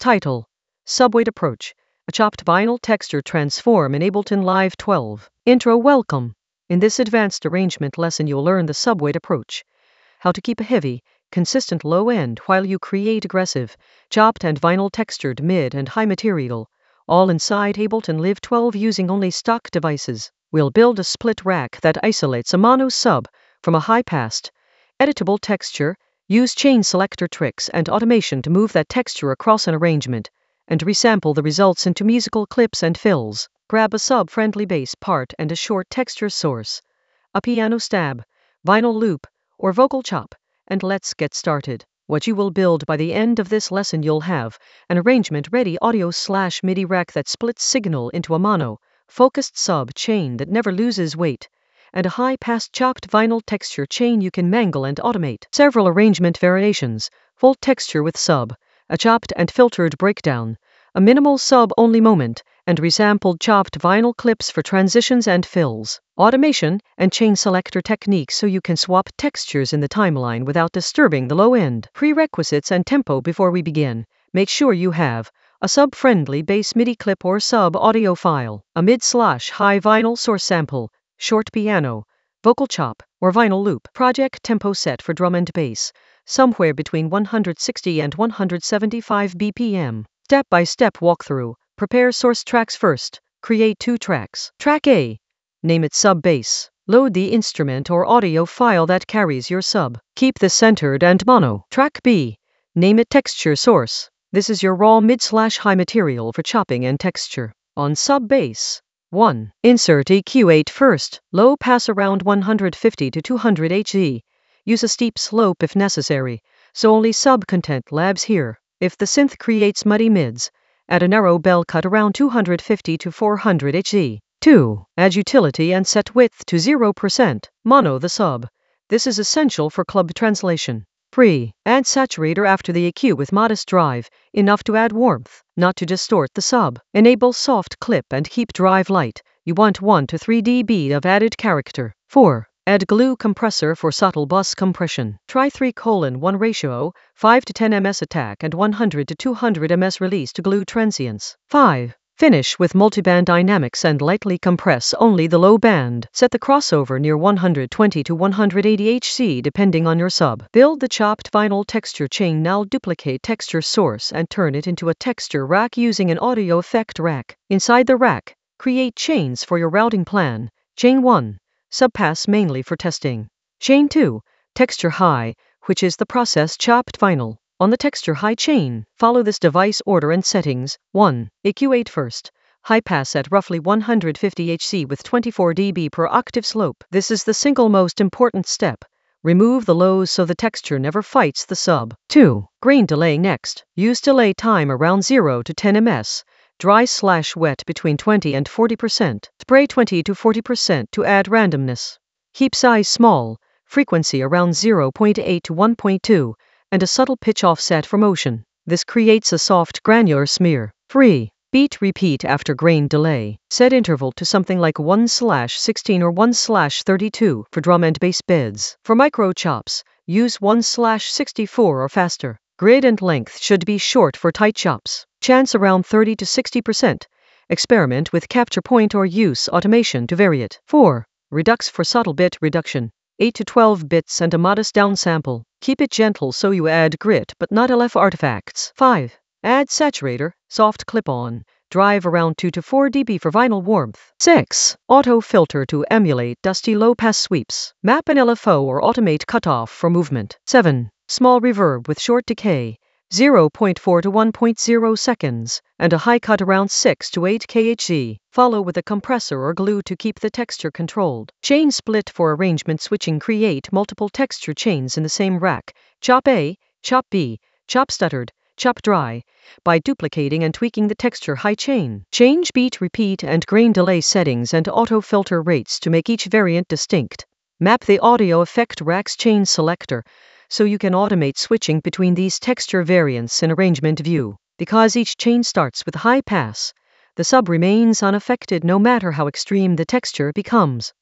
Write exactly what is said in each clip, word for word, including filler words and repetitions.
Title: Subweight Approach, a chopped vinyl texture transform in Ableton Live twelve. Intro. Welcome. In this advanced arrangement lesson you'll learn the subweight approach, how to keep a heavy, consistent low end while you create aggressive, chopped and vinyl textured mid and high material, all inside Ableton Live twelve using only stock devices. We'll build a split rack that isolates a mono sub from a high-passed, editable texture, use chain selector tricks and automation to move that texture across an arrangement, and resample the results into musical clips and fills. Grab a sub-friendly bass part and a short texture source, a piano stab, vinyl loop, or vocal chop, and let's get started. What you will build by the end of this lesson, you'll have an arrangement-ready audio slash MIDI rack that splits signal into a mono, focused sub chain that never loses weight, and a high-pass chopped vinyl texture chain you can mangle and automate. Several arrangement variations, full texture with sub, a chopped and filtered breakdown, a minimal sub-only moment, and resampled chopped vinyl clips for transitions and fills. Automation and chain selector techniques so you can swap textures in the timeline without disturbing the low end. Prerequisites and tempo. Before we begin, make sure you have a sub-friendly bass MIDI clip or sub-audio file, a mid-slash-high vinyl source sample, short piano, vocal chop, or vinyl loop. Project tempo set for drum and bass, somewhere between one hundred sixty and one hundred seventy-five B P M. Step-by-step walkthrough. Prepare source tracks first. Create two tracks. Track A. Name it sub bass. Load the instrument or audio file that carries your sub. Keep this centered and mono. Track B. Name it texture source. This is your raw mid-slash-high material for chopping and texture. On sub bass. one. Insert E Q eight first. Low pass around one hundred fifty to two hundred hertz. Use a steep slope if necessary, so only sub-content labs here. If the synth creates muddy mids, add a narrow bell cut around two hundred fifty to four hundred hertz. two. Add utility and set width to zero percent. Mono the sub. This is essential for club translation. three. Add saturator after the E Q with modest drive, enough to add warmth, not to distort the sub. Enable soft clip and keep drive light. You want one to three decibels of added character. four. Add glue compressor for subtle bus compression. Try three to one ratio, five to ten millimeters attack and one hundred to two hundred millimeters release to glue transients. five. Finish with multiband dynamics and lightly compress only the low band. Set the crossover near one hundred twenty to one hundred eighty hertz depending on your sub. Build the chopped vinyl texture chain. Now duplicate texture source and turn it into a texture rack using an audio effect rack. Inside the rack, create chains for your routing plan. Chain one. Subpass mainly for testing. Chain two. Texture high, which is the process chopped vinyl. On the texture high chain, follow this device order and settings. one. E Q eight first. High pass at roughly one hundred fifty hertz with twenty-four decibels per octave slope. This is the single most important step. Remove the lows so the texture never fights the sub. two. Grain delay next. Use delay time around zero to ten milliseconds. Dry slash wet between twenty and forty percent. Spray twenty to forty percent to add randomness. Keep size small, frequency around zero point eight to one point two, and a subtle pitch offset for motion. This creates a soft granular smear. three. Beat repeat after grain delay. Set interval to something like one slash sixteen or one slash thirty-two for drum and bass beds. For micro chops, use one slash sixty-four or faster. Grid and length should be short for tight chops. Chance around thirty to sixty percent. Experiment with capture point or use automation to vary it. four. Redux for subtle bit reduction. eight to twelve bits and a modest downsample. Keep it gentle so you add grit but not L F artifacts. five. Add saturator, soft clip-on. Drive around two to four decibels for vinyl warmth. six. Auto filter to emulate dusty low-pass sweeps. Map an L F O or automate cutoff for movement. seven. Small reverb with short decay, zero point four to one point zero seconds, and a high cut around six to eight kilohertz. Follow with a compressor or glue to keep the texture controlled. Chain split for arrangement switching. Create multiple texture chains in the same rack. Chop A, chop B, chop stuttered, chop dry, by duplicating and tweaking the texture high chain. Change beat repeat and grain delay settings and auto filter rates to make each variant distinct. Map the audio effect rack's chain selector so you can automate switching between these texture variants in arrangement view. Because each chain starts with high pass, the sub remains unaffected no matter how extreme the texture becomes.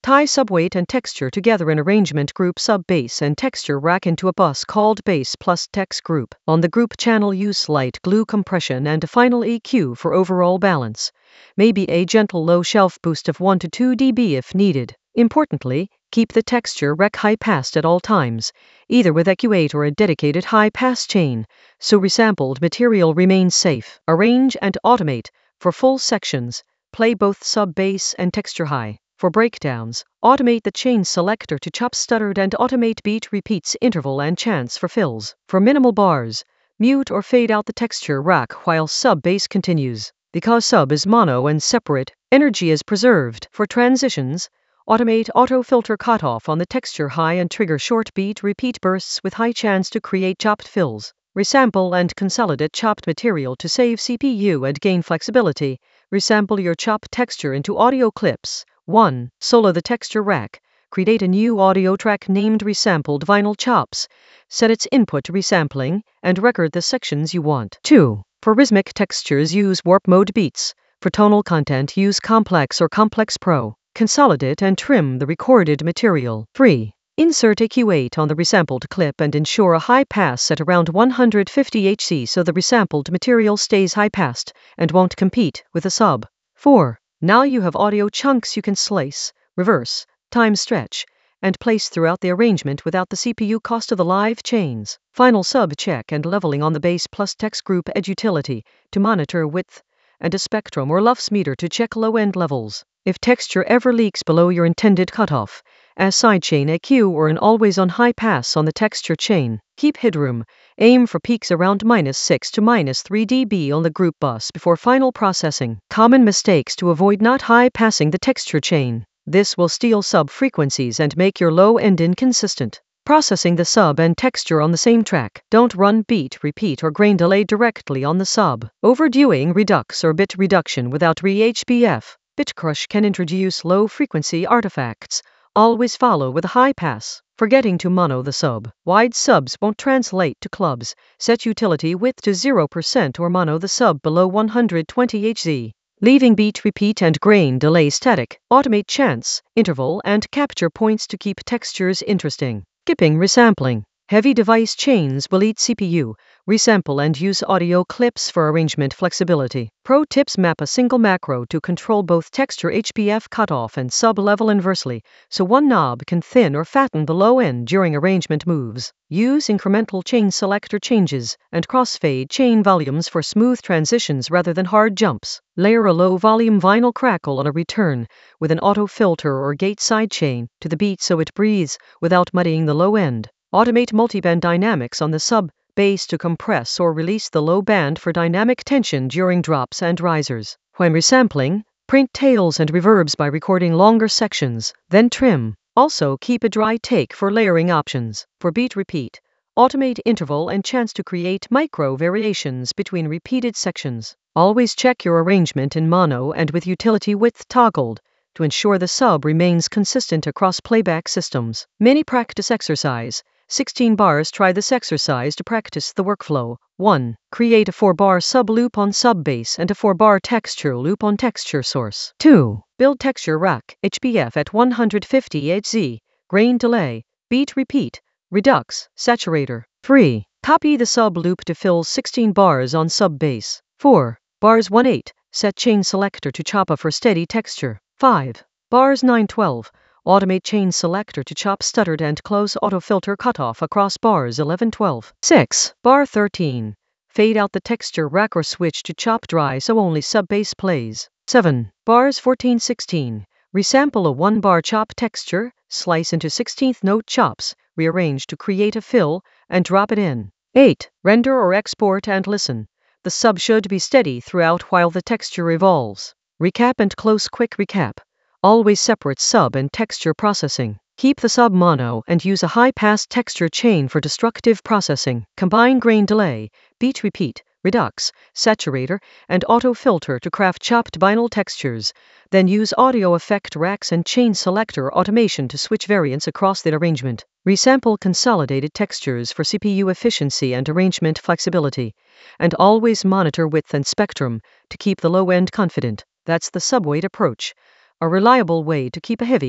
Tie subweight and texture together in arrangement group sub base and texture rack into a bus called base plus text group. On the group channel, use slight glue compression and a final E Q for overall balance. Maybe a gentle low shelf boost of one to two decibels if needed. Importantly, keep the texture rack high passed at all times, either with E Q eight or a dedicated high pass chain, so resampled material remains safe. Arrange and automate. For full sections, play both sub bass and texture high. For breakdowns, automate the chain selector to chop stuttered and automate beat repeats interval and chance for fills. For minimal bars, mute or fade out the texture rack while sub bass continues. Because sub is mono and separate, energy is preserved. For transitions, automate auto filter cutoff on the texture high and trigger short beat repeat bursts with high chance to create chopped fills. Resample and consolidate chopped material to save C P U and gain flexibility. Resample your chopped texture into audio clips. one. Solo the texture rack. Create a new audio track named Resampled Vinyl Chops. Set its input to resampling and record the sections you want. two. For rhythmic textures, use Warp Mode Beats. For tonal content, use Complex or Complex Pro. Consolidate and trim the recorded material. three. Insert E Q eight on the resampled clip and ensure a high pass at around one hundred fifty hertz so the resampled material stays high passed and won't compete with the sub. four. Now you have audio chunks you can slice, reverse, time stretch, and place throughout the arrangement without the C P U cost of the live chains. Final sub check and leveling on the base plus text group edge utility to monitor width, and a spectrum or LUFS meter to check low-end levels. If texture ever leaks below your intended cutoff, a sidechain E Q or an always-on high pass on the texture chain. Keep headroom. Aim for peaks around minus six to minus three decibels on the group bus before final processing. Common mistakes to avoid: not high passing the texture chain. This will steal sub frequencies and make your low end inconsistent. Processing the sub and texture on the same track. Don't run beat repeat or grain delay directly on the sub. Overdoing redux or bit reduction without re H B F. Bit crush can introduce low frequency artifacts. Always follow with a high pass. Forgetting to mono the sub. Wide subs won't translate to clubs. Set utility width to zero percent or mono the sub below one hundred twenty hertz. Leaving beat repeat and grain delay static. Automate chance, interval, and capture points to keep textures interesting. Skipping resampling. Heavy device chains will eat C P U. Resample and use audio clips for arrangement flexibility. Pro tips: map a single macro to control both texture H B F cutoff and sub level inversely, so one knob can thin or fatten the low end during arrangement moves. Use incremental chain selector changes and crossfade chain volumes for smooth transitions rather than hard jumps. Layer a low volume vinyl crackle on a return with an auto filter or gate sidechain to the beat so it breathes without muddying the low end. Automate multiband dynamics on the sub bass to compress or release the low band for dynamic tension during drops and risers. When resampling, print tails and reverbs by recording longer sections, then trim. Also keep a dry take for layering options. For beat repeat, automate interval and chance to create micro variations between repeated sections. Always check your arrangement in mono and with utility width toggled to ensure the sub remains consistent across playback systems. Mini practice exercise. sixteen bars. Try this exercise to practice the workflow. one. Create a four bar sub loop on sub bass and a four bar texture loop on texture source. two. Build texture rack, H B F at one hundred fifty hertz, grain delay, beat repeat, redux, saturator. three. Copy the sub loop to fill sixteen bars on sub bass. four. Bars one eight, set chain selector to choppa for steady texture. five. Bars nine twelve. Automate chain selector to chop stuttered and close auto filter cutoff across bars eleven twelve. six. Bar thirteen. Fade out the texture rack or switch to chop dry so only sub bass plays. seven. Bars fourteen sixteen. Resample a one bar chop texture, slice into sixteenth note chops, rearrange to create a fill, and drop it in. eight. Render or export and listen. The sub should be steady throughout while the texture evolves. Recap and close. Quick recap. Always separate sub and texture processing. Keep the sub mono and use a high-pass texture chain for destructive processing. Combine grain delay, beat repeat, redux, saturator, and auto filter to craft chopped vinyl textures. Then use audio effect racks and chain selector automation to switch variants across the arrangement. Resample consolidated textures for C P U efficiency and arrangement flexibility. And always monitor width and spectrum to keep the low end confident. That's the subweight approach. A reliable way to keep a heavy,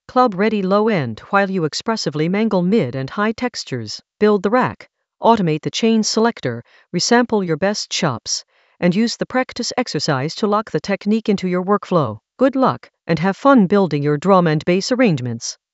club-ready low end while you expressively mangle mid and high textures. Build the rack, automate the chain selector, resample your best chops, and use the practice exercise to lock the technique into your workflow. Good luck, and have fun building your drum and bass arrangements.